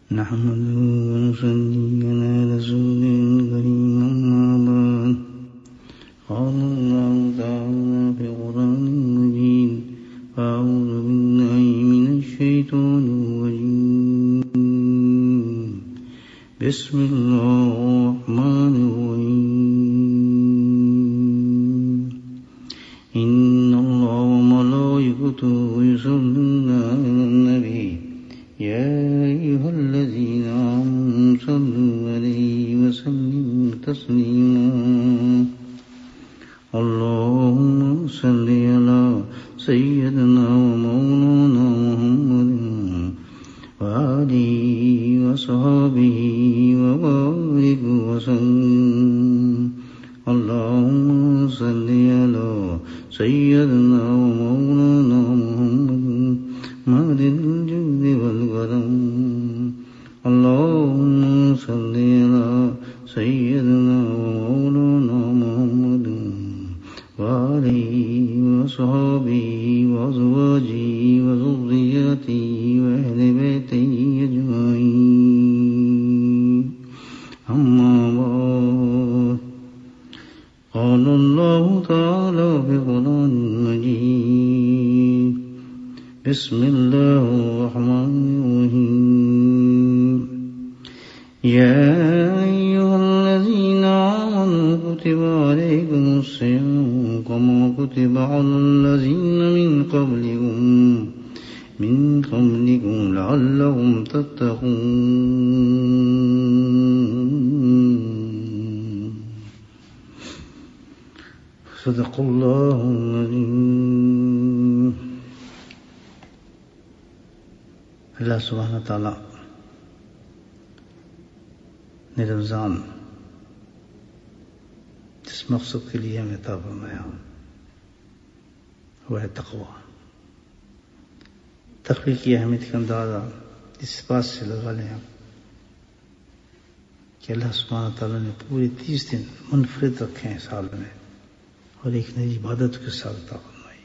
نحمده ونصلي على رسول الكريم أما بعد قال الله تعالى في القرآن المجيد أعوذ بالله من الشيطان الرجيم بسم الله الرحمن الرحيم إن الله وملائكته يصلون على النبي يا أيها الذين آمنوا صلوا عليه وسلموا تسليما اللهم صل على سيدنا ومولانا محمد وآله وصحبه وبارك وسلم اللهم صل على سيدنا ومولانا محمد مهد الجود والكرم اللهم صل على سيدنا ومولانا محمد وآله وصحبه وأزواجه وذرياته وأهل بيته أجمعين أما بعد قال الله تعالى في القرآن المجيد بسم الله الرحمن الرحيم يا أيها الذين آمنوا كتب عليكم الصيام كما كتب على الذين من قبلكم لعلكم تتقون صدق الله العظيم. اللہ سبحانہ تعالیٰ نے رمضان جس مقصد کے لیے ہمیں عطا فرمایا وہ ہے تقویٰ. تقوی کی اہمیت کا اندازہ اس بات سے لگا لیں آپ کہ اللہ سبحانہ تعالیٰ نے پورے 30 دن منفرد رکھے ہیں سال میں اور ایک نئی عبادت کے ساتھ عطا فرمائی.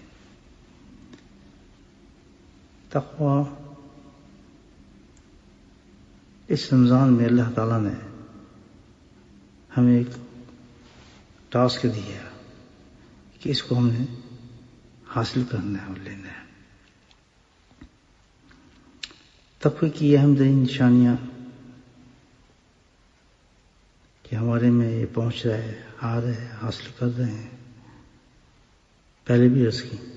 تقویٰ اس رمضان میں اللہ تعالیٰ نے ہمیں ایک ٹاسک دیا کہ اس کو ہم نے حاصل کرنا ہے اور لینا ہے. تقوی کی اہم ترین نشانیاں کہ ہمارے میں یہ پہنچ رہا ہے، آ رہے ہیں، حاصل کر رہے ہیں. پہلے بھی عرض کی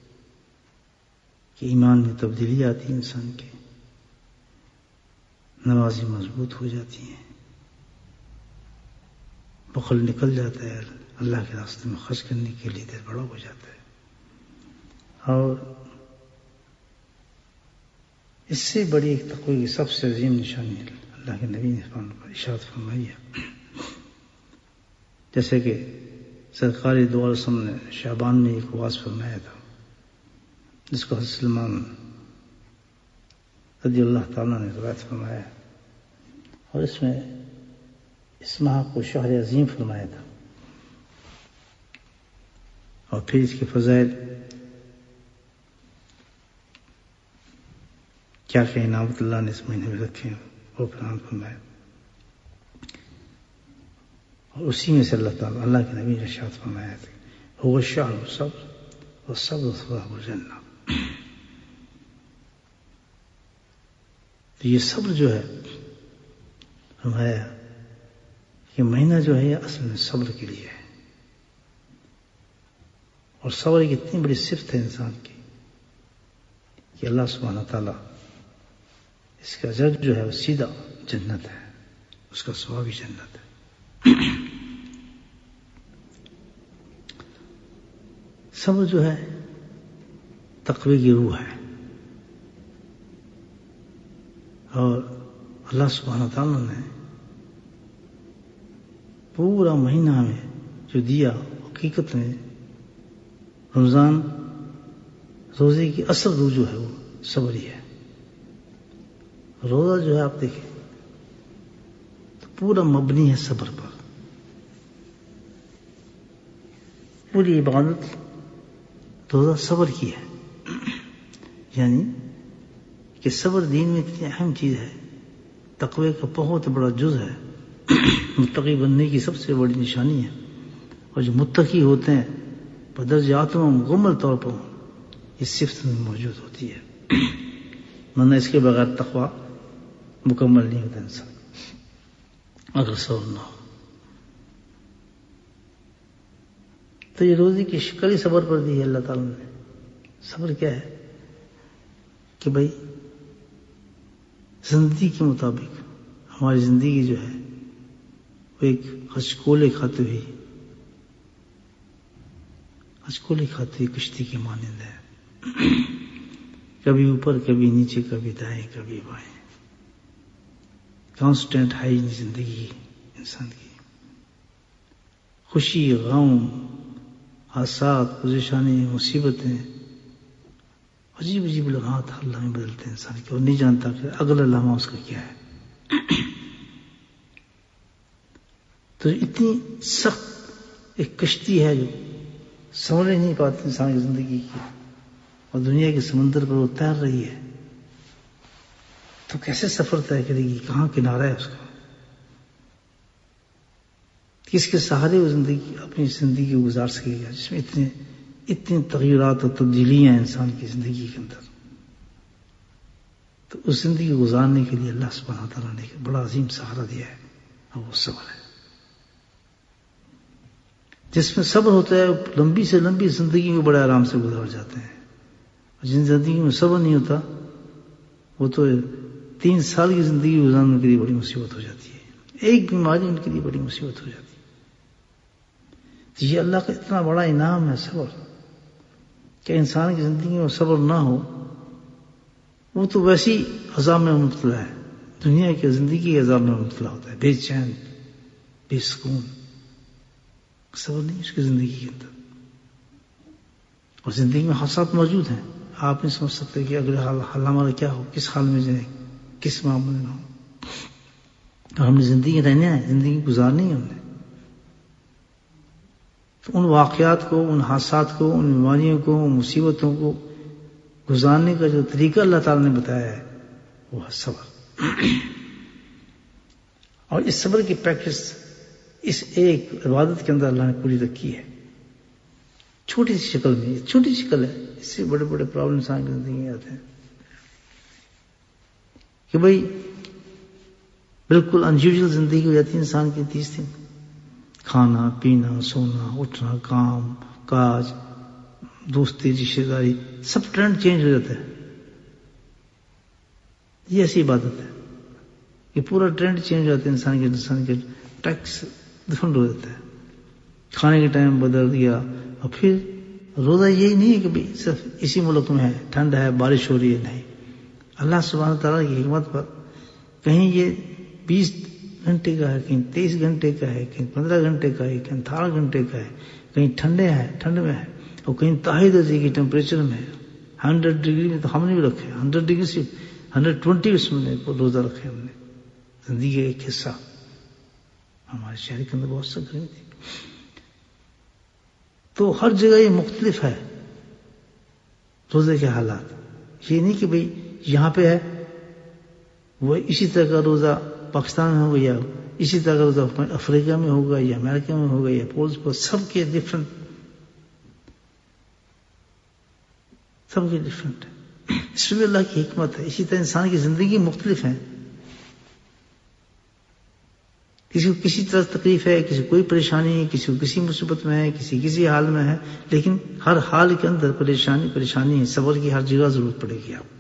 کہ ایمان میں تبدیلی آتی ہے انسان کے، نمازیں مضبوط ہو جاتی ہیں، بخل نکل جاتا ہے، اللہ کے راستے میں خرچ کرنے کے لیے دل بڑا ہو جاتا ہے. اور اس سے بڑی ایک تقوی کی سب سے عظیم نشانی اللہ کے نبی نے ارشاد فرمائی ہے. جیسے کہ سرکار دو علیہ وسلم نے شعبان میں ایک واز فرمایا تھا جس کو حضرت سلمان رضی اللہ تعالیٰ نے روایت فرمایا اور اس میں اس ماہ کو شہر عظیم فرمایا تھا اور پھر اس کے فضائل کیا کہ انعامت اللہ نے اس مہینے میں رکھے وہ بیان فرمایا. اور اسی میں سے اللہ تعالیٰ اللہ کے نبی نے ارشاد فرمایا تھا هو الشهر الصبر والصبر ثواب الجنہ. تو یہ صبر جو ہے فرمایا یہ مہینہ جو ہے یہ اصل میں صبر کے لیے ہے. اور صبر کی اتنی بڑی صفت ہے انسان کی کہ اللہ سبحانہ تعالیٰ اس کا اجر جو ہے وہ سیدھا جنت ہے، اس کا ثواب ہی جنت ہے. صبر جو ہے تقوی کی روح ہے. اور اللہ سبحانہ تعالیٰ نے پورا مہینہ ہمیں جو دیا حقیقت میں رمضان روزے کی اصل روح جو ہے وہ صبر ہی ہے. روزہ جو ہے آپ دیکھیں تو پورا مبنی ہے صبر پر. پوری عبادت روزہ صبر کی ہے. یعنی کہ صبر دین میں اتنی اہم چیز ہے تقوی کا بہت بڑا جز ہے، متقی بننے کی سب سے بڑی نشانی ہے. اور جو متقی ہوتے ہیں بدرجات میں مکمل طور پر اس صفت میں موجود ہوتی ہے، ورنہ اس کے بغیر تقوی مکمل نہیں ہوتا انسان اگر صبر نہ ہو. تو یہ روزی کی شکل ہی صبر پر دی ہے اللہ تعالیٰ نے. صبر کیا ہے کہ بھائی زندگی کے مطابق ہماری زندگی جو ہے وہ ایک ہچکولے کھاتے ہوئی کشتی کے مانند ہے، کبھی اوپر کبھی نیچے، کبھی دائیں کبھی بائیں. کانسٹنٹ ہائی زندگی انسان کی، خوشی غم حادثات پریشانی مصیبتیں عجیب عجیب لمحات ہر لمحے بدلتے ہیں انسان کے، اور نہیں جانتا کہ اگلا لمحہ اس کا کیا ہے. تو اتنی سخت ایک کشتی ہے جو سمجھ نہیں پاتی انسان کی زندگی کی، اور دنیا کے سمندر پر وہ تیر رہی ہے، تو کیسے سفر طے کرے گی؟ کہاں کنارہ ہے اس کا؟ کس کے سہارے وہ زندگی اپنی زندگی گزار سکے گا جس میں اتنے تغیرات اور تبدیلیاں ہیں انسان کی زندگی کے اندر؟ تو اس زندگی گزارنے کے لیے اللہ سبحانہ تعالیٰ نے ایک بڑا عظیم سہارا دیا ہے، اور وہ صبر ہے. جس میں صبر ہوتا ہے لمبی سے لمبی زندگی میں بڑے آرام سے گزار جاتے ہیں، اور جن زندگی میں صبر نہیں ہوتا وہ تو 3 سال کی زندگی گزارنے کے لیے بڑی مصیبت ہو جاتی ہے، ایک بیماری ان کے لیے بڑی مصیبت ہو جاتی ہے. تو یہ اللہ کا اتنا بڑا انعام ہے صبر، کہ انسان کی زندگی میں صبر نہ ہو وہ تو ویسی عذاب میں مبتلا ہے، دنیا کی زندگی کے عذاب میں مبتلا ہوتا ہے، بے چین بے سکون. صبر نہیں اس کی زندگی کے اندر. اور زندگی میں حادثات موجود ہیں، آپ نہیں سمجھ سکتے کہ اگلے حال ہمارا کیا ہو، کس حال میں جائیں، کس معاملے میں ہو. اور ہم نے زندگی رہنا ہے، زندگی گزارنی ہے ہم نے. تو ان واقعات کو، ان حادثات کو، ان بیماریوں کو، ان مصیبتوں کو گزارنے کا جو طریقہ اللہ تعالیٰ نے بتایا ہے وہ ہے صبر. اور اس صبر کی پریکٹس اس ایک عبادت کے اندر اللہ نے پوری رکھی ہے، چھوٹی سی شکل میں. چھوٹی شکل ہے، اس سے بڑے بڑے پرابلم انسان کی زندگی میں آتے ہیں کہ بھائی بالکل انیوژل زندگی ہو جاتی ہے انسان کی. 30 دن کھانا پینا سونا اٹھنا کام کاج دوستی رشتہ داری سب ٹرینڈ چینج ہو جاتا ہے. یہ ایسی عبادت ہے کہ پورا ٹرینڈ چینج ہو جاتا ہے، انسان کے ٹیکس ڈفرنٹ ہو جاتا ہے. کھانے کے ٹائم بدل دیا. اور پھر روزہ یہی نہیں ہے کہ بھائی صرف اسی ملک میں ہے، ٹھنڈ ہے بارش ہو رہی ہے، نہیں. اللہ سبحانہ تعالیٰ کی حکمت پر کہیں یہ 20 گھنٹے کا ہے، کہیں 23 گھنٹے کا ہے، کہیں 15 گھنٹے کا ہے، کہیں 18 گھنٹے کا ہے، کہیں ٹھنڈ میں ہے، اور کہیں تاہی درجے کی ٹیمپریچر میں ہے. 100 ڈگری میں تو ہم نے بھی رکھے، 100 ڈگری سے 120 اس میں روزہ رکھے ہم نے. زندگی کا ایک حصہ ہمارے شہر کے اندر بہت سخت گرمی تھی. تو ہر جگہ یہ مختلف ہے روزے کے حالات. یہ نہیں کہ بھئی یہاں پہ ہے وہ اسی طرح کا روزہ پاکستان میں ہوگا یا اسی طرح کا روزہ افریقہ میں ہوگا یا امریکہ میں ہوگا یا پولس پر، سب کے ڈفرنٹ ہے. اس میں اللہ کی حکمت ہے. اسی طرح انسان کی زندگی مختلف ہے. کسی کو کسی طرح تکلیف ہے، کسی کو کوئی پریشانی ہے، کسی کو کسی مصیبت میں ہے، کسی حال میں ہے، لیکن ہر حال کے اندر پریشانی ہے. صبر کی ہر جگہ ضرورت پڑے گی آپ.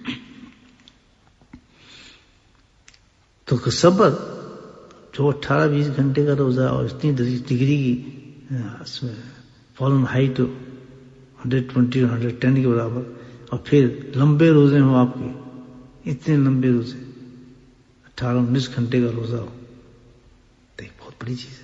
تو صبر جو 18-20 گھنٹے کا روزہ اور اتنی ڈگری کی فالن ہائٹ 120 اور 110 کے برابر، اور پھر لمبے روزے ہوں آپ کے، اتنے لمبے روزے 18-19 گھنٹے کا روزہ ہو، تو ایک بہت بڑی چیز ہے.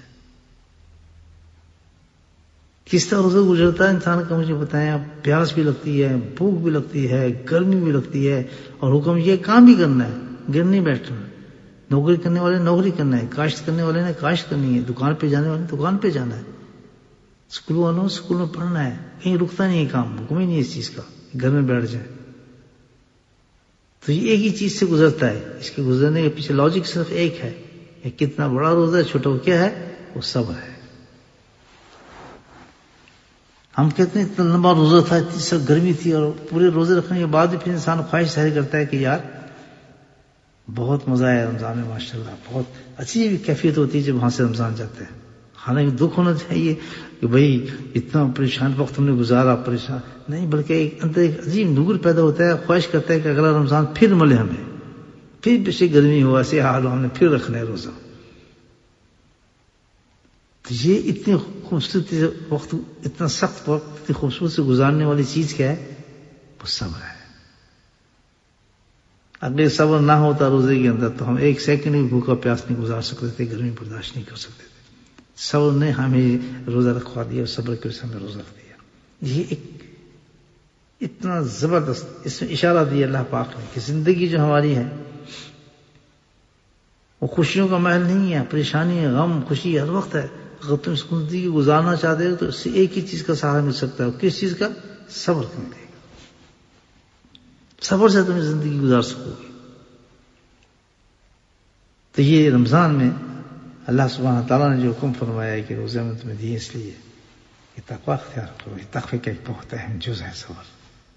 کس طرح روزہ گزرتا ہے انسان کا مجھے بتائیں آپ. پیاس بھی لگتی ہے، بھوک بھی لگتی ہے، گرمی بھی لگتی ہے، اور حکم یہ کام بھی کرنا ہے، گر نہیں بیٹھنا. نوکری کرنے والے نوکری کرنا ہے، کاشت کرنے والے نے کاشت کرنی ہے، دکان پہ جانے والے نے دکان پہ جانا ہے، اسکول والوں اسکول میں پڑھنا ہے. کہیں رکتا نہیں ہے کام، حکم ہی نہیں ہے اس چیز کا گھر میں بیٹھ جائیں. تو یہ ایک ہی چیز سے گزرتا ہے. اس کے گزرنے کے پیچھے لاجک صرف ایک ہے. یہ کتنا بڑا روزہ ہے چھوٹا کیا ہے؟ وہ صبر ہے. ہم کہتے ہیں اتنا لمبا روزہ تھا، اتنی سب گرمی تھی، اور پورے روزے رکھنے کے بعد بھی پھر انسان خواہش ظاہر کرتا ہے کہ یار بہت مزہ آیا رمضان میں، ماشاءاللہ بہت اچھی کیفیت ہوتی ہے جب وہاں سے رمضان جاتے ہیں. حالانکہ دکھ ہونا چاہیے کہ بھئی اتنا پریشان وقت ہم نے گزارا، پریشان نہیں، بلکہ ایک اندر ایک عجیب نور پیدا ہوتا ہے، خواہش کرتا ہے کہ اگلا رمضان پھر ملے ہمیں، پھر پیچھے گرمی ہو، ایسے حال ہو، ہم نے پھر رکھنا ہے روزہ. تو یہ اتنی خوبصورتی سے وقت، اتنا سخت وقت اتنی خوبصورت سے گزارنے والی چیز کیا ہے؟ وہ صبر ہے. اگر صبر نہ ہوتا روزے کے اندر تو ہم ایک سیکنڈ بھی بھوکا پیاس نہیں گزار سکتے تھے، گرمی برداشت نہیں کر سکتے تھے. صبر نے ہمیں روزہ رکھوا دیا، اور صبر کی وجہ سے ہمیں روزہ رکھ دیا. یہ ایک اتنا زبردست اس میں اشارہ دیا اللہ پاک نے کہ زندگی جو ہماری ہے وہ خوشیوں کا محل نہیں ہے، پریشانی، غم، خوشی ہر وقت ہے. اگر تم اس زندگی گزارنا چاہتے ہو تو اس سے ایک ہی چیز کا سہارا مل سکتا ہے. کس چیز کا؟ صبر کا ملے گا. صبر سے تم زندگی گزار سکو گے. تو یہ رمضان میں اللہ سبحانہ تعالیٰ نے جو حکم فرمایا ہے کہ روزے میں تمہیں دیے اس لیے کہ تقویٰ اختیار کرو. یہ تقوی کا ایک بہت اہم جز ہے صبر.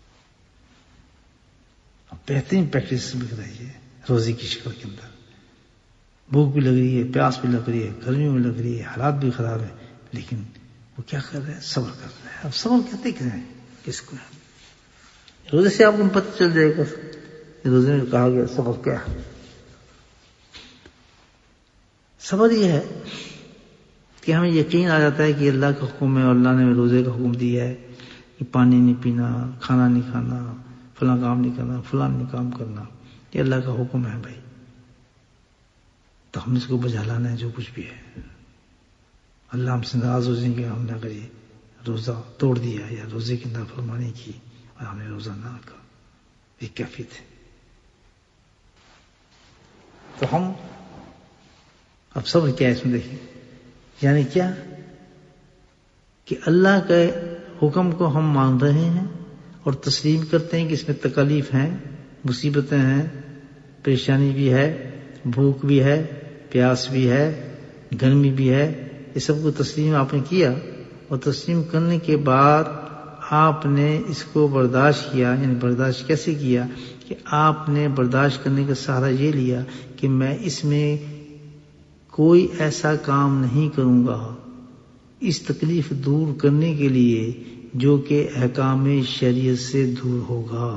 اب بہترین پریکٹس بھی رہی ہے روزے کی شکل کے اندر. بھوک بھی لگ رہی ہے، پیاس بھی لگ رہی ہے، گرمی بھی لگ رہی ہے، حالات بھی خراب ہے، لیکن وہ کیا کر رہے ہیں؟ صبر کر رہے ہیں. اب صبر کہتے کیا ہے کس کو ہے؟ روزے سے آپ کو پتہ چل جائے گا. روزے میں کہا گیا صبر کیا ہے. صبر یہ ہے کہ ہمیں یقین آ جاتا ہے کہ اللہ کا حکم ہے، اور اللہ نے روزے کا حکم دیا ہے کہ پانی نہیں پینا، کھانا نہیں کھانا، فلاں کام نہیں کرنا، فلاں نہیں کام کرنا. یہ اللہ کا حکم ہے بھائی. تو ہم نے اس کو بجا لانا ہے جو کچھ بھی ہے. اللہ ہم سے ناراض ہو جائیں گے ہم نے اگر یہ روزہ توڑ دیا یا روزے کی نافرمانی کی اور ہم نے روزہ نہ رکھا. یہ کیفیت ہے. تو ہم اب صبر کیا ہے اس میں دیکھیں، یعنی کیا کہ اللہ کے حکم کو ہم مان رہے ہیں اور تسلیم کرتے ہیں کہ اس میں تکالیف ہیں، مصیبتیں ہیں، پریشانی بھی ہے، بھوک بھی ہے، پیاس بھی ہے، گرمی بھی ہے. یہ سب کو تسلیم آپ نے کیا، اور تسلیم کرنے کے بعد آپ نے اس کو برداشت کیا. یعنی برداشت کیسے کیا کہ آپ نے برداشت کرنے کا سہارا یہ لیا کہ میں اس میں کوئی ایسا کام نہیں کروں گا اس تکلیف دور کرنے کے لیے جو کہ احکام شریعت سے دور ہوگا.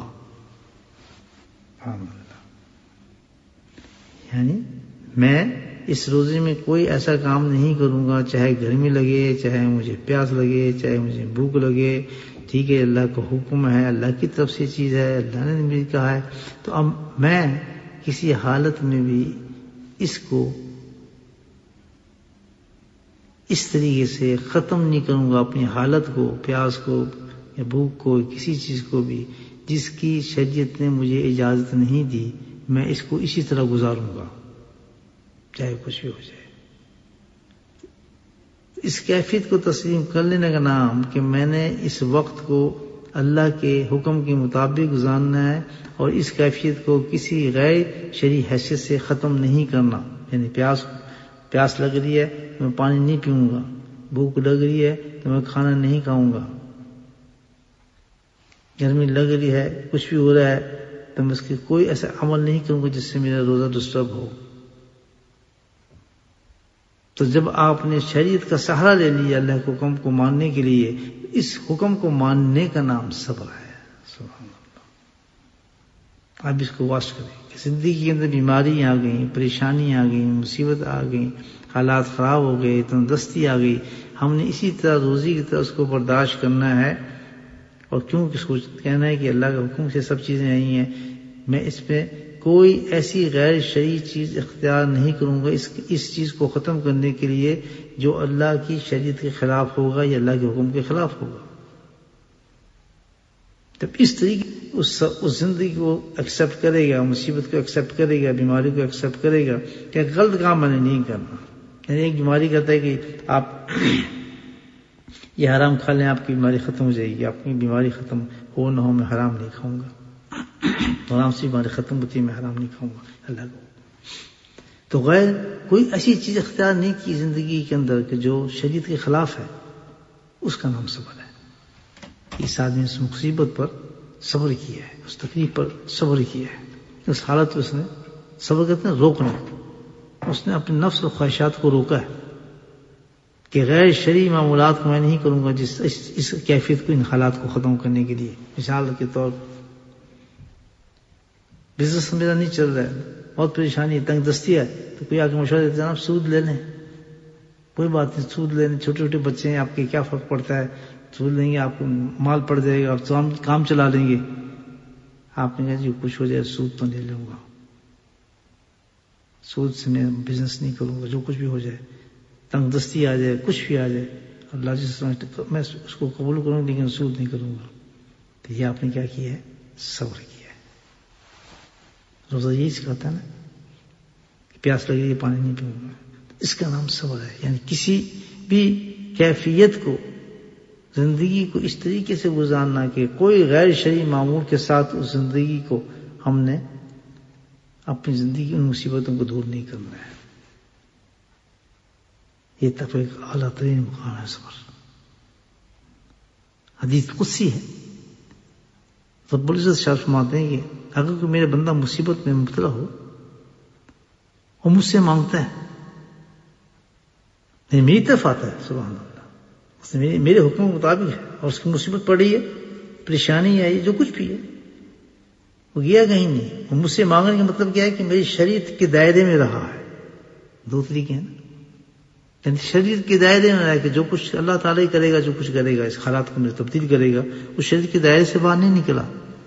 یعنی میں اس روزے میں کوئی ایسا کام نہیں کروں گا، چاہے گرمی لگے، چاہے مجھے پیاس لگے، چاہے مجھے بھوک لگے. ٹھیک ہے، اللہ کا حکم ہے، اللہ کی طرف سے چیز ہے، اللہ نے بھی کہا ہے. تو اب میں کسی حالت میں بھی اس کو اس طریقے سے ختم نہیں کروں گا، اپنی حالت کو، پیاس کو یا بھوک کو، کسی چیز کو بھی جس کی شریعت نے مجھے اجازت نہیں دی، میں اس کو اسی طرح گزاروں گا چاہے کچھ بھی ہو جائے. اس کیفیت کو تسلیم کر لینے کا نام کہ میں نے اس وقت کو اللہ کے حکم کے مطابق گزارنا ہے، اور اس کیفیت کو کسی غیر شرعی حیثیت سے ختم نہیں کرنا. یعنی پیاس لگ رہی ہے تو میں پانی نہیں پیوں گا، بھوک لگ رہی ہے تو میں کھانا نہیں کھاؤں گا، گرمی لگ رہی ہے، کچھ بھی ہو رہا ہے تو میں اس کے کوئی ایسا عمل نہیں کروں گا جس سے میرا روزہ ڈسٹرب ہو. تو جب آپ نے شریعت کا سہارا لے لیا اللہ کے حکم کو ماننے کے لیے، اس حکم کو ماننے کا نام صبر ہے. سبحان اللہ. آپ اس کو واش کریں کہ زندگی کے اندر بیماریاں آ گئیں، پریشانیاں آ گئیں، مصیبت آ گئیں، حالات خراب ہو گئے، تندرستی آ گئی، ہم نے اسی طرح روزی کی طرح اس کو برداشت کرنا ہے. اور کیوں اس کو کہنا ہے کہ اللہ کے حکم سے سب چیزیں آئی ہیں، میں اس پہ کوئی ایسی غیر شرعی چیز اختیار نہیں کروں گا اس چیز کو ختم کرنے کے لیے جو اللہ کی شریعت کے خلاف ہوگا یا اللہ کے حکم کے خلاف ہوگا. جب اس طریقے اس زندگی کو ایکسیپٹ کرے گا، مصیبت کو ایکسیپٹ کرے گا، بیماری کو ایکسیپٹ کرے گا کہ غلط کام میں نے نہیں کرنا. یعنی ایک بیماری کہتا ہے کہ آپ یہ حرام کھا لیں، آپ کی بیماری ختم ہو جائے گی. آپ کی بیماری ختم ہو نہ ہو میں حرام نہیں کھاؤں گا. آرام سے بیماری ختم ہوتی ہے، میں حرام نہیں کھاؤں گا اللہ کو. تو غیر کوئی ایسی چیز اختیار نہیں کی زندگی کے اندر کہ جو شریعت کے خلاف ہے، اس کا نام صبر ہے. اس آدمی اس مصیبت پر صبر کیا ہے، اس تکلیف پر صبر کیا ہے، اس حالت میں اس نے صبر کرتے ہیں روکنا. اس نے اپنے نفس اور خواہشات کو روکا ہے کہ غیر شرعی معمولات کو میں نہیں کروں گا اس کیفیت کو، ان حالات کو ختم کرنے کے لیے. مثال کے طور بزنس میرا نہیں چل رہا ہے، بہت پریشانی ہے، تنگ دستی ہے، تو کوئی آ کے مشورہ دیتا ہے جناب سود لے لیں. کوئی بات نہیں، سود لے لیں، چھوٹے چھوٹے بچے ہیں آپ کے، کیا فرق پڑتا ہے، سود لیں گے آپ کو مال پڑ جائے گا، آپ کام چلا لیں گے. آپ نے کہا جی کچھ ہو جائے سود تو نہیں لوں گا، سود سے میں بزنس نہیں کروں گا، جو کچھ بھی ہو جائے، تنگ دستی آ جائے، کچھ بھی آ جائے، اللہ جس میں اس کو قبول کروں لیکن سود نہیں کروں گا. تو یہ آپ نے کیا کیا ہے؟ صبر کیا ہے. روزہ یہی سکھاتا ہے نا، پیاس لگے گی پانی نہیں پیوں گا، اس کا نام صبر ہے. یعنی کسی بھی کیفیت کو، زندگی کو اس طریقے سے گزارنا کہ کوئی غیر شرعی معمول کے ساتھ اس زندگی کو ہم نے اپنی زندگی کی ان مصیبتوں کو دور نہیں کرنا ہے. یہ تک ایک اعلیٰ ترین مقام ہے صبر. حدیث قدسی ہے، رب العزت شاہ فرماتے ہیں کہ اگر کوئی میرے بندہ مصیبت میں مبتلا ہو اور مجھ سے مانگتا ہے، نہیں میری طرف آتا ہے، سبحان اللہ، اس نے میرے حکم کے مطابق ہے اور اس کی مصیبت پڑ رہی ہے، پریشانی آئی، جو کچھ بھی ہے، وہ گیا کہیں نہیں. اور مجھ سے مانگنے کا مطلب کیا ہے کہ میری شریعت کے دائرے میں رہا ہے. دو طریقے ہیں نا، یعنی شریعت کے دائرے میں رہا ہے کہ جو کچھ اللہ تعالیٰ ہی کرے گا، جو کچھ کرے گا اس حالات کو تبدیل کرے گا، اس شریعت کے دائرے سے باہر نہیں نکلا.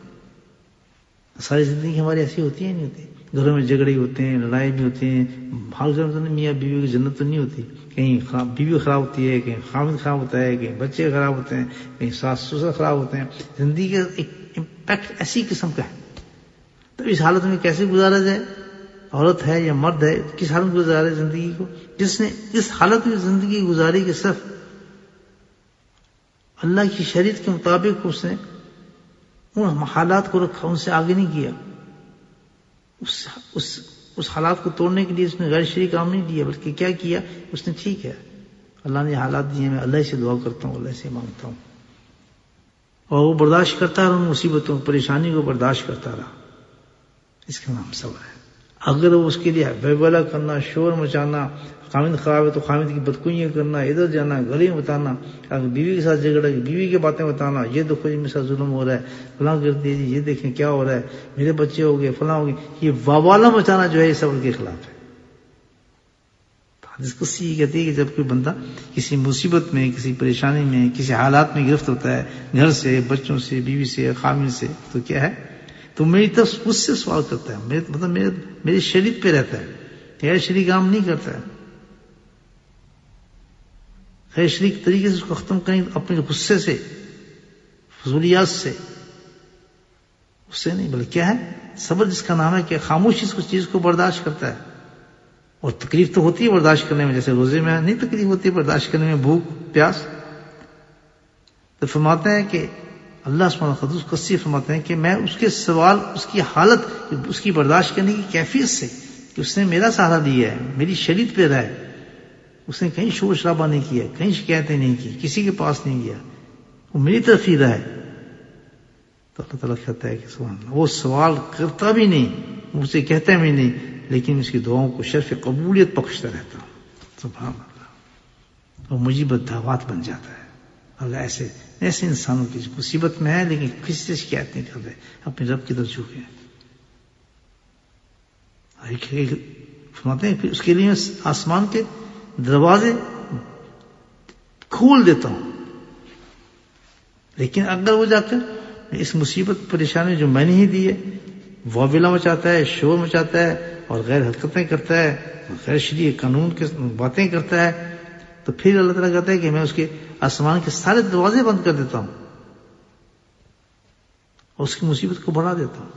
ساری زندگی ہماری ایسی ہوتی ہے نہیں ہوتی، گھروں میں جھگڑے ہوتے ہیں، لڑائی بھی ہوتے ہیں، ہر گھر میں میاں بیوی کی جنت تو نہیں ہوتی. کہیں بیوی خراب ہوتی ہے، کہیں خاوند خراب ہوتا ہے، کہیں بچے خراب ہوتے ہیں، کہیں ساس سسر خراب ہوتے ہیں. زندگی کا ایک امپیکٹ ایسی قسم کا ہے. تو اس حالت میں کیسے گزارا جائے؟ عورت ہے یا مرد ہے، کس حالت میں گزارے زندگی کو؟ جس نے اس حالت میں زندگی گزاری کہ صرف اللہ کی شریعت کے مطابق اس نے ان حالات کو رکھا، ان سے آگے نہیں کیا. اس حالات کو توڑنے کے لیے اس نے غیر شرعی کام نہیں دیا، بلکہ کیا کیا؟ اس نے ٹھیک ہے اللہ نے حالات دیے، میں اللہ سے دعا کرتا ہوں، اللہ سے مانگتا ہوں، اور وہ برداشت کرتا رہا، ان مصیبتوں پریشانی کو برداشت کرتا رہا. اس کا نام صبر ہے. اگر وہ اس کے لیے بلبلہ کرنا، شور مچانا، خامد خراب ہے تو خامد کی بدگوئیاں کرنا، ادھر جانا، گلی میں بتانا، اگر بیوی کے ساتھ جھگڑا ہے بیوی کی باتیں بتانا، یہ دیکھو جی میرے ساتھ ظلم ہو رہا ہے، فلاں کر دیجیے، یہ دیکھیں کیا ہو رہا ہے، میرے بچے ہو گئے، فلاں ہو گئے، یہ وبالہ مچانا جو ہے یہ صبر کے خلاف ہے. حدیث قدسی یہ کہتی ہے کہ جب کوئی بندہ کسی مصیبت میں، کسی پریشانی میں، کسی حالات میں گرفت ہوتا ہے، گھر سے، بچوں سے، بیوی سے، خامد سے، تو کیا ہے؟ تو میری طرف مجھ سے سوال کرتا ہے، مطلب میری شریعت پہ رہتا ہے، غیر شرعی کام نہیں کرتا ہے. غیر شرعی طریقے سے اس کو ختم کریں اپنے غصے سے، فضولیات سے، اس سے نہیں، بلکہ کیا ہے؟ صبر جس کا نام ہے کہ خاموشی اس چیز کو برداشت کرتا ہے. اور تکلیف تو ہوتی ہے برداشت کرنے میں، جیسے روزے میں نہیں تکلیف ہوتی ہے برداشت کرنے میں، بھوک پیاس. تو فرماتے ہیں کہ اللہ سبحانہ خدوس قدسی فرماتے ہیں کہ میں اس کے سوال، اس کی حالت، اس کی برداشت کرنے کی کیفیت سے کہ اس نے میرا سہارا دیا ہے، میری شریعت پہ رہا ہے، اس نے کہیں شور شرابہ نہیں کیا، کہیں شکایتیں نہیں کی، کسی کے پاس نہیں گیا، وہ میری طرف ہی رہا ہے. تو اللہ تعالیٰ کہتا ہے کہ سبحان اللہ، وہ سوال کرتا بھی نہیں، مجھ سے کہتا بھی نہیں، لیکن اس کی دعاؤں کو شرف قبولیت بخشتا رہتا ہوں. سبحان اللہ، وہ مجیب دعوات بن جاتا ہے. اللہ ایسے انسانوں کی مصیبت میں ہے لیکن کسی سے شکایت نہیں کر رہے، اپنے رب کی طرف جھکے ہیں. فرماتے ہیں پھر اس کے لیے آسمان کے دروازے کھول دیتا ہوں، لیکن اگر وہ جا کر اس مصیبت پریشانی جو میں نے ہی دی ہے، وابلہ مچاتا ہے، شور مچاتا ہے اور غیر حرکتیں کرتا ہے، غیر شرعی قانون کے باتیں کرتا ہے، تو پھر اللہ تعالیٰ کہتا ہے کہ میں اس کے آسمان کے سارے دروازے بند کر دیتا ہوں اور اس کی مصیبت کو بڑھا دیتا ہوں.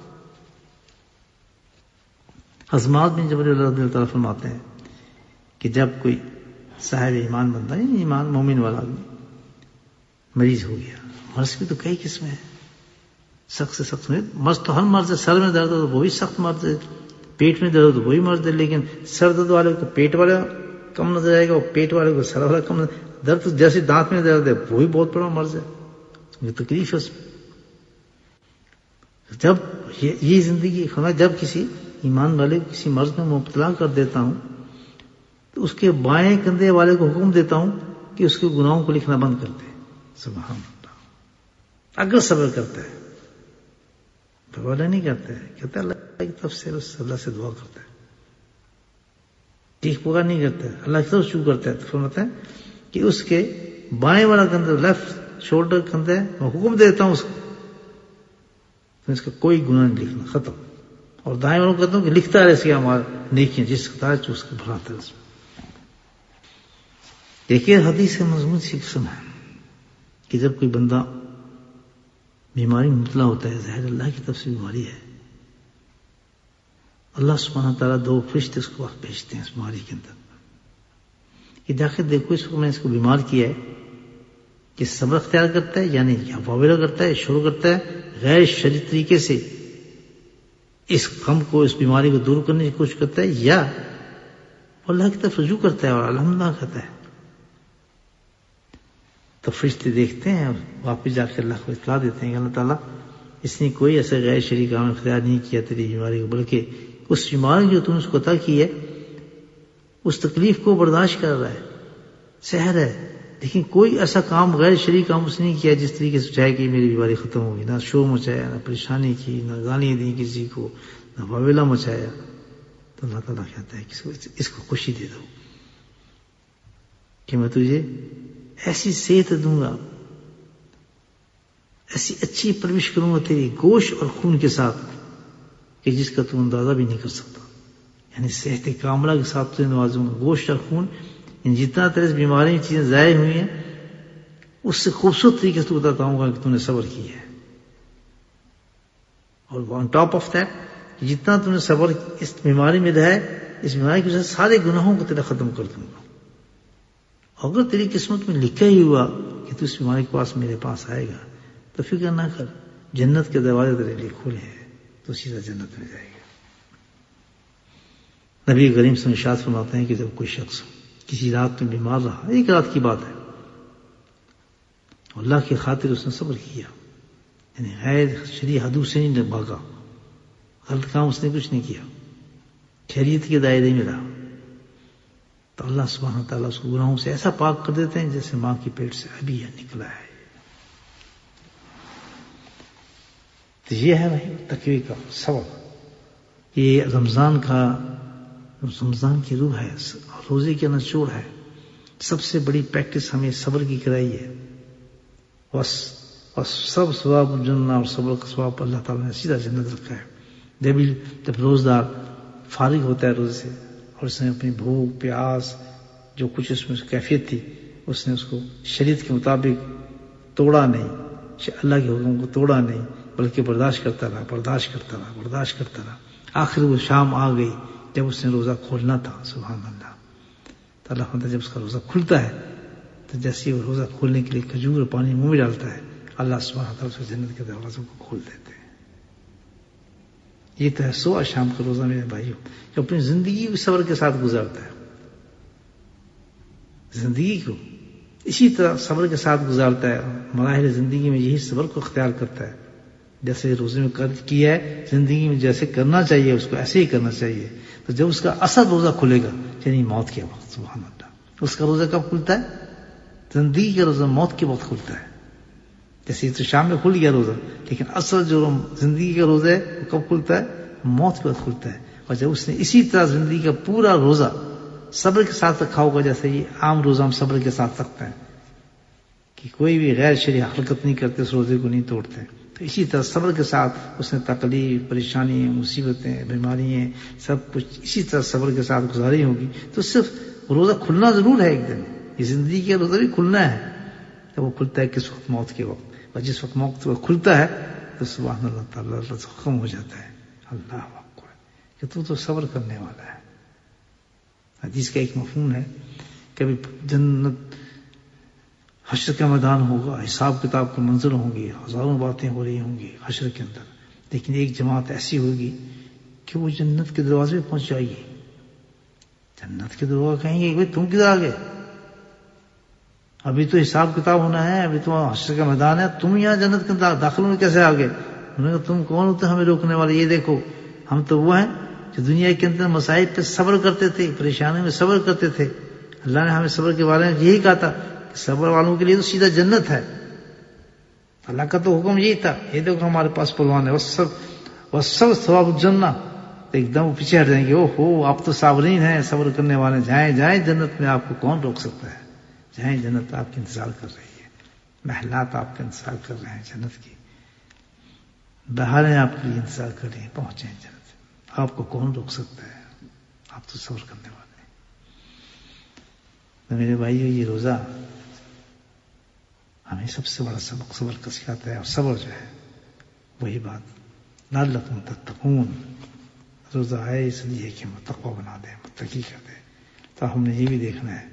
حضرات بن جبر رضی اللہ تعالیٰ فرماتے ہیں کہ جب کوئی صاحب ایمان بندہ، یعنی ایمان مومن والا مریض ہو گیا، مرض کی تو کئی قسمیں ہیں، سخت سے سخت مرض تو ہر مرض ہے. سر میں درد ہو تو وہی سخت مرض ہے, پیٹ میں درد ہو تو وہی مرض ہے. لیکن سر درد والے کو پیٹ والا کم نظر آئے گا, اور پیٹ والے کو سر والا کم نظر. درد جیسے دانت میں درد ہے وہی بہت بڑا مرض ہے, یہ تکلیف ہے اس میں. جب یہ زندگی جب کسی ایمان والے کو کسی مرض میں مبتلا کر دیتا ہوں تو اس کے بائیں کندھے والے کو حکم دیتا ہوں کہ اس کے گناہوں کو لکھنا بند کر دے. سبحان اللہ. اگر صبر کرتا ہے تو والا نہیں کرتا ہے, کہتا ہے اللہ کی طرف سے, اللہ سے دعا کرتا ہے, ٹھیک پکا نہیں کرتا ہے, اللہ کی طرف شروع کرتا ہے. تو فرماتا ہے کہ اس کے بائیں والا کندھا, لیفٹ شولڈر کندھا ہے, میں حکم دیتا ہوں اس کو, اس کا کوئی گناہ نہیں لکھنا, ختم. اور دائیں والوں کو کہتا ہوں کہ لکھتا رہے اس کی ہمارا نیکیاں, جس کا تاج اس کو بھراتا ہے اس میں. دیکھیے حدیث کا مضمون سی قسم ہے کہ جب کوئی بندہ بیماری میں مبتلا ہوتا ہے, ظاہر اللہ کی طرف سے بیماری ہے, اللہ سبحانہ تعالیٰ 2 فرشتے اس کو وقت بھیجتے ہیں اس بیماری کے اندر کہ جا کے دیکھو اس کو, میں اس کو بیمار کیا ہے, کہ صبر اختیار کرتا ہے یعنی یا واویلا کرتا ہے, شروع کرتا ہے غیر شرعی طریقے سے اس غم کو, اس بیماری کو دور کرنے کی کوشش کرتا ہے, یا اللہ کی طرف رجوع کرتا ہے اور الحمدللہ کہتا ہے. تو فرشتے دیکھتے ہیں اور واپس جا کے اللہ کو اطلاع دیتے ہیں کہ اللہ تعالیٰ اس نے کوئی ایسا غیر شرعی کام اختیار نہیں کیا تیری بیماری کو, بلکہ اس بیماری جو تم نے اس کو عطا کی ہے اس تکلیف کو برداشت کر رہا ہے, سحر ہے, لیکن کوئی ایسا کام غیر شرعی کام اس نے نہیں کیا جس طریقے سے چاہے کہ میری بیماری ختم ہوگی. نہ شور مچایا, نہ پریشانی کی, نہ گالیاں دی کسی کو, نہ واویلا مچایا. تو اللہ تعالیٰ کہتا ہے کہ اس کو خوشی دے دو کہ میں تجھے ایسی صحت دوں گا, ایسی اچھی پرورش کروں گا تیری گوشت اور خون کے ساتھ کہ جس کا تم اندازہ بھی نہیں کر سکتا. یعنی صحت کاملہ کے ساتھ تجھے نوازوں گا, گوشت اور خون, جتنا تیرے بیماری میں چیزیں ضائع ہوئی ہیں اس سے خوبصورت طریقے سے بتاتا ہوں گا کہ تم نے صبر کیا ہے. اور آن ٹاپ آف دیٹ جتنا تم نے صبر اس بیماری میں رہا ہے, اس بیماری کی وجہ سے سارے گناہوں کو تیرا ختم کر دوں گا. اگر تیری قسمت میں لکھا ہی ہوا کہ تو اس بیماری کے پاس میرے پاس آئے گا تو فکر نہ کر, جنت کے دروازے تیرے لیے کھلے ہیں, تو سیدھا جنت میں جائے گا. نبی کریم صلی اللہ علیہ وسلم ارشاد فرماتے ہیں کہ جب کوئی شخص کسی رات میں بیمار رہا, ایک رات کی بات ہے, اللہ کی خاطر اس نے صبر کیا, یعنی غیر شرعی حدود سے نہیں بھاگا, غلط کام اس نے کچھ نہیں کیا, خیریت کے دائرے میں رہا, تو اللہ سبحانہ تعالیٰ اس کو گناہوں سے ایسا پاک کر دیتے ہیں جیسے ماں کی پیٹ سے ابھی یہ نکلا ہے. تو یہ ہے بھائی تقوی کا سبب. یہ رمضان کی روح ہے, روزے کے نچوڑ ہے. سب سے بڑی پریکٹس ہمیں صبر کی کرائی ہے. بس سب ثواب جنت اور صبر کا ثواب اللہ تعالیٰ نے سیدھا جنت رکھا ہے. جب روزدار فارغ ہوتا ہے روزے سے اور اس نے اپنی بھوک پیاس جو کچھ اس میں کیفیت تھی اس نے اس کو شریعت کے مطابق توڑا نہیں, اللہ کے حکم کو توڑا نہیں, بلکہ برداشت کرتا رہا. آخر وہ شام آ گئی جب اس نے روزہ کھولنا تھا. سبحان اللہ. تو اللہ تعالیٰ جب اس کا روزہ کھلتا ہے تو جیسے وہ روزہ کھولنے کے لیے کھجور اور پانی منہ میں ڈالتا ہے, اللہ سبحانہ تعالیٰ اس کو جنت کے دروازوں کو کھول دیتے ہیں. یہ تو ہے 100 شام کا روزہ میرے بھائیوں, جو اپنی زندگی کو صبر کے ساتھ گزارتا ہے, زندگی کو اسی طرح صبر کے ساتھ گزارتا ہے. مراحل زندگی میں یہی صبر کو اختیار کرتا ہے. جیسے روزے میں قرض کیا ہے, زندگی میں جیسے کرنا چاہیے اس کو ایسے ہی کرنا چاہیے. تو جب اس کا اصل روزہ کھلے گا یعنی موت کے وقت, سبحان اللہ, اس کا روزہ کب کھلتا ہے؟ زندگی کا روزہ موت کے وقت کھلتا ہے. جیسے تو شام میں کھل گیا روزہ, لیکن اصل جو زندگی کا روزہ ہے وہ کب کھلتا ہے؟ موت کے وقت کھلتا ہے. اور جب اس نے اسی طرح زندگی کا پورا روزہ صبر کے ساتھ رکھا ہوگا, جیسے یہ عام روزہ ہم صبر کے ساتھ رکھتے ہیں کہ کوئی بھی غیر شرعی حرکت نہیں کرتے, اس روزے کو نہیں توڑتے, تو اسی طرح صبر کے ساتھ اس نے تکلیف, پریشانی, مصیبتیں, بیماریاں سب کچھ اسی طرح صبر کے ساتھ گزاری ہوگی. تو صرف روزہ کھلنا ضرور ہے ایک دن, یہ زندگی کا روزہ بھی کھلنا ہے. جب وہ کھلتا ہے کس وقت؟ موت کے وقت. اور جس وقت موت کھلتا ہے تو سبحان اللہ تعالیٰ ختم ہو جاتا ہے. اللہ اکبر, کہ تو صبر کرنے والا ہے. حدیث کا ایک مفہوم ہے, کبھی جنت حشر کا میدان ہوگا، حساب کتاب کے منظر ہوں گے، ہزاروں باتیں ہو رہی ہوں گی حشر کے اندر، لیکن ایک جماعت ایسی ہوگی کہ وہ جنت کے دروازے پہ پہنچ جائے گی. جنت کے دروازے کہیں گے بھائی تم کدھر آ گئے؟ ابھی تو حساب کتاب ہونا ہے، ابھی تو حشر کا میدان ہے، تم یہاں جنت کے داخل میں کیسے آ گئے؟ انہوں نے کہا تم کون ہوتے ہمیں روکنے والے؟ یہ دیکھو ہم تو وہ ہیں جو دنیا کے اندر مصائب پہ صبر کرتے تھے، پریشانی میں صبر کرتے تھے. اللہ نے ہمیں صبر کے بارے میں یہی کہا تھا کہ صبر والوں کے لیے تو سیدھا جنت ہے. اللہ کا تو حکم یہی تھا. یہ دیکھو ہمارے پاس پروان ہے، وَالصَّبْرُ ثواب الجنہ. ایک دم پیچھے ہٹ جائیں گے، او ہو آپ تو صابرین ہیں، صبر کرنے والے، جائیں جنت میں، آپ کو کون روک سکتا ہے؟ جائیں، جنت آپ کی انتظار کر رہی ہے، محلات آپ کا انتظار کر رہے ہیں، جنت کی بہاریں آپ کے لیے انتظار کر رہی ہیں، پہنچیں جنت. آپ کو کون روک سکتا ہے؟ آپ تو صبر کرنے والے ہیں. تو میرے بھائیو، یہ روزہ ہمیں سب سے بڑا سبق صبر کا سکھاتا ہے. اور صبر جو ہے وہی بات لعلکم تتقون، روزہ ہے اس لیے کہ متقوی بنا دے، متقی کر دے. تو ہم نے یہ بھی دیکھنا ہے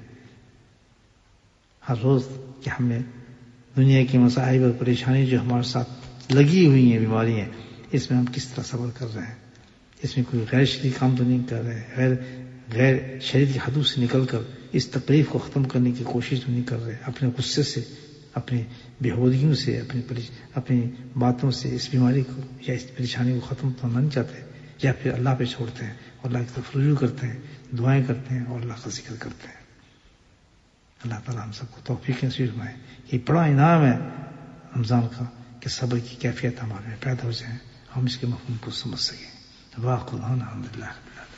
ہر روز کہ ہمیں دنیا کی مصائب اور پریشانی جو ہمارے ساتھ لگی ہوئی ہیں، بیماریاں، اس میں ہم کس طرح صبر کر رہے ہیں. اس میں کوئی غیر شرعی کام تو نہیں کر رہے، غیر شریعت کی حدود سے نکل کر اس تکلیف کو ختم کرنے کی کوشش تو نہیں کر رہے. اپنے غصے سے، اپنی بےہودگیوں سے، اپنی باتوں سے اس بیماری کو یا اس پریشانی کو ختم تو نہیں چاہتے، یا پھر اللہ پہ چھوڑتے ہیں اور اللہ کی طرف رجوع کرتے ہیں، دعائیں کرتے ہیں اور اللہ کا ذکر کرتے ہیں. اللہ تعالیٰ ہم سب کو توفیق نصیب فرمائے. یہ بڑا انعام ہے رمضان کا کہ صبر کی کیفیت ہمارے میں پیدا ہو جائے، ہم اس کے مفہوم کو سمجھ سکیں. واقع الحمد للہ.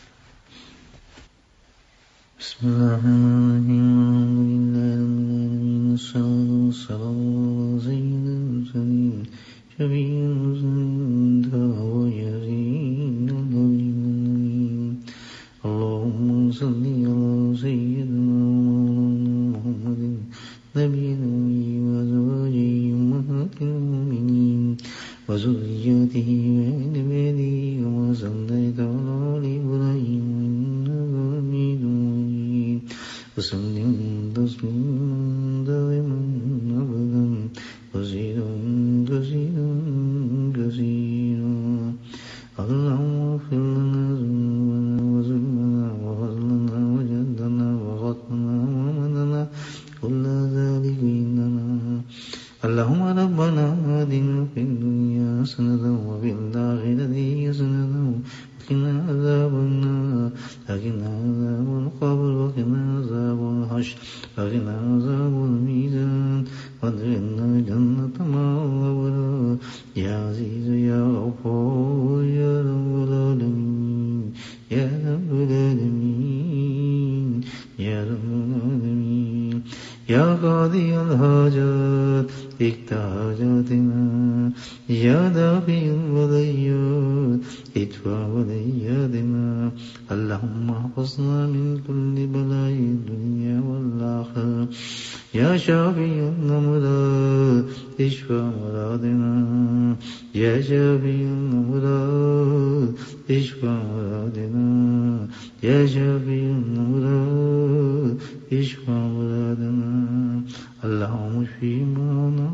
بسم اللہ الرحمن الرحیم. صلی اللہ سید المرسلین شفیع المرسلین دعوی یزین النبیین. اللہم صلی علی سیدنا محمد نبی النبی وازواجہ امہات المؤمنین وذریاتہ وآل بیتہ وما صلیت علی آل ابراہیم انک حمید مجید. وسلم تسلیما دائما ابدا کثیرا کثیرا کثیرا. اللہم اغفر لنا ذنوبنا وظلمنا وفضلنا وجدنا وغطنا ومدنا كل ذلك عندنا. اللهم ربنا آتنا في الدنيا حسنة وفي الآخرة حسنة وقنا عذاب النار. وقنا عذاب القبر وقنا عذاب الحشر وقنا عذاب الميزان وادخلنا الجنة مع الأبرار. يا عزيز يا غفور يا رب العالمين يا رب العالمين يا رب العالمين. يا قاضي الحاجات اقض حاجاتنا. يا دافع البليات ادفع بلياتنا. اللهم احفظنا من كل بلاء الدنيا والآخرة. يا شافي الأمراض اشفى مرادنا. يا شافي الأمراض اشفى مرادنا. يا شافي الأمراض اشفى مرادنا. اللهم اشف مولانا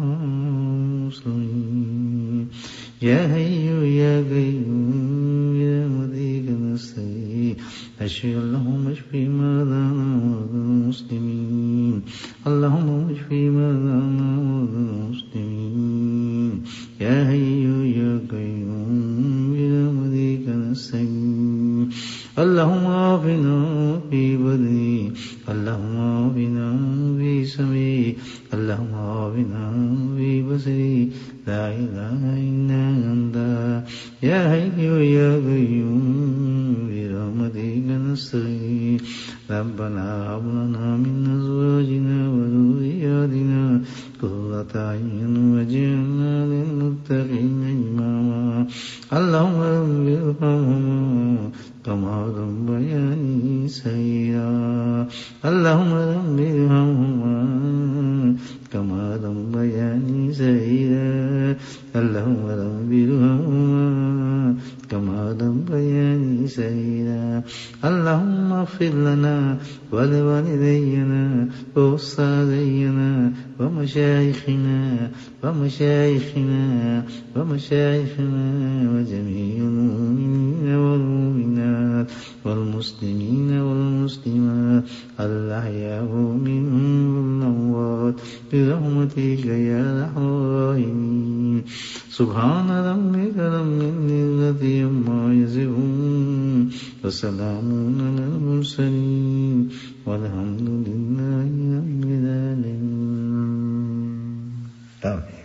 المسلمين. يا حي يا قيوم برحمتك نستغيث. اللهم اشف مرضانا ومرضى المسلمين. اللهم اشف مرضانا ومرضى المسلمين. يا حي يا قيوم برحمتك نستغيث. اللهم عافنا في بدني. اللهم عافنا في سمعي. اللهم عافنا في بصري. لا إله إلا أنت يا حي يا قيوم برحمتك نستغيث. ربنا هب لنا من أزواجنا وذرياتنا قرة أعين واجعلنا للمتقين إماما. اللهم رب ارحمهما كما ربياني صغيرا. اللهم رب ارحمهما كما ربياني صغيرا. اللهم رب ارحمهما كما ربياني صغيرا. اللهم اللهم اغفر لنا ولوالدينا وأستاذينا ومشايخنا وجميع المؤمنين والمؤمنات والمسلمين والمسلمات الأحياء منهم والأموات برحمتك يا أرحم الراحمين. سبحان ربك رب العزة عما يصفون وسلام على المرسلين والحمد لله رب العالمين.